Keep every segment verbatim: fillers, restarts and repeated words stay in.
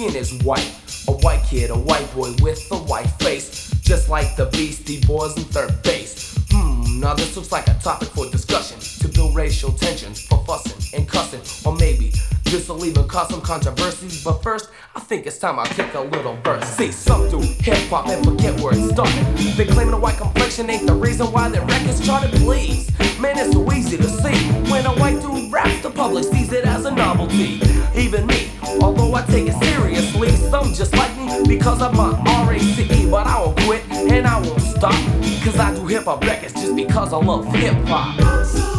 skin is white. A white kid, a white boy with a white face, just like the Beastie Boys in third base. Hmm, now this looks like a topic for discussion, to build racial tensions, for fussing and cussing, or maybe this'll even cause some controversies. But first, I think it's time I kick a little verse. See, some do hip-hop and forget where it started. They claiming a white complexion ain't the reason why their records charted, please. Man, it's so easy to see. When a white dude raps, the public sees it as a novelty. Even me, although I take it seriously, some just like me because of my R A C E. But I won't quit and I won't stop, cause I do hip-hop records just because I love hip-hop.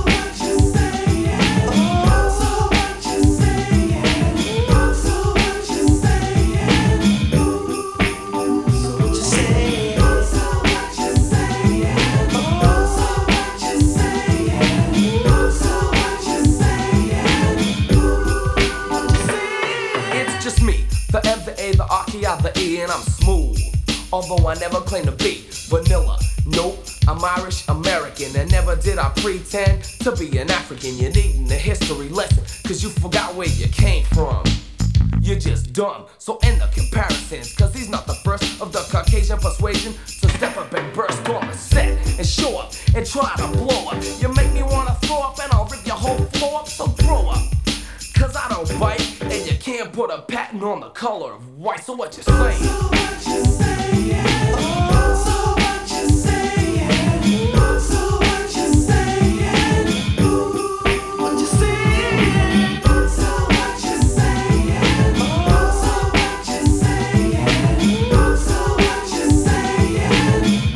Just me, the M, the A, the R, K, I, the E, and I'm smooth. Although I never claim to be vanilla. Nope, I'm Irish American, and never did I pretend to be an African. You're needing a history lesson, cause you forgot where you came from. You're just dumb, so end the comparisons, cause he's not the first of the Caucasian persuasion to step up and burst on the set and show up and try to blow up. You make me wanna throw up and I'll rip your whole floor up, so throw up. Cause I don't bite, and you can't put a patent on the color of white. So what you saying? So what you saying? Oh, so what you saying? Oh, so what you saying? Ooh, what you saying? Oh, so what you saying? Oh, so what you saying? Oh, so what you saying?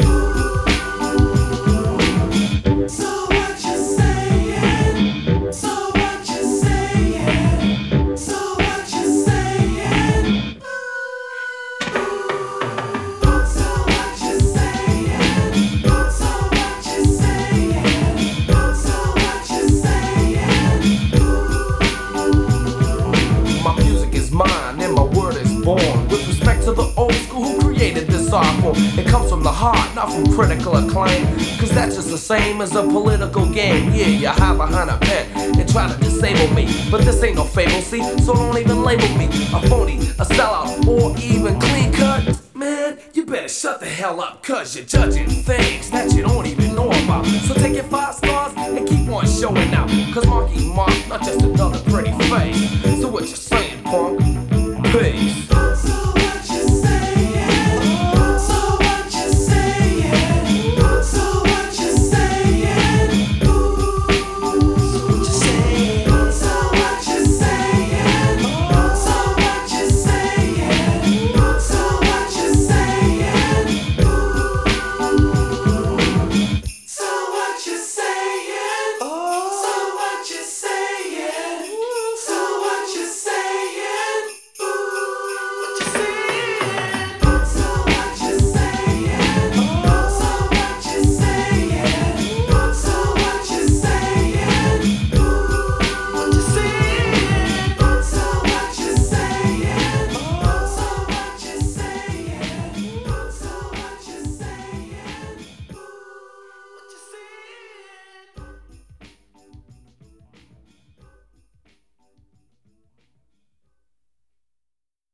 Ooh, so what you saying? So what you saying? So what you saying? So what you saying? So what you saying? So what you saying? My music is mine and my word is born. With respect to the old school who created this art form, it comes from the heart, not from critical acclaim. Cause that's just the same as a political game. Yeah, you hide behind a pen and try to disable me, but this ain't no fable, see? So don't even label me a phony, a sellout, or even clean cut. Man, you better shut the hell up, cause you're judging things that you don't even know about. So take your five stars and keep on showing out, cause Marky Mark, not just another pretty face. So what you saying, punk? Peace.